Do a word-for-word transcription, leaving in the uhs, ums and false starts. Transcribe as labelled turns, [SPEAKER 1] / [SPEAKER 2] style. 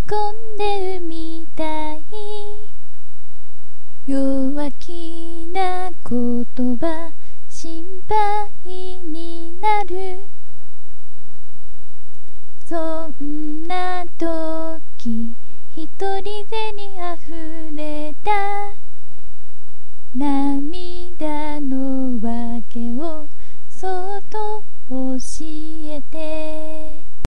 [SPEAKER 1] んでるみたい。弱気な言葉心配になる。そんな時一人でにあふれた涙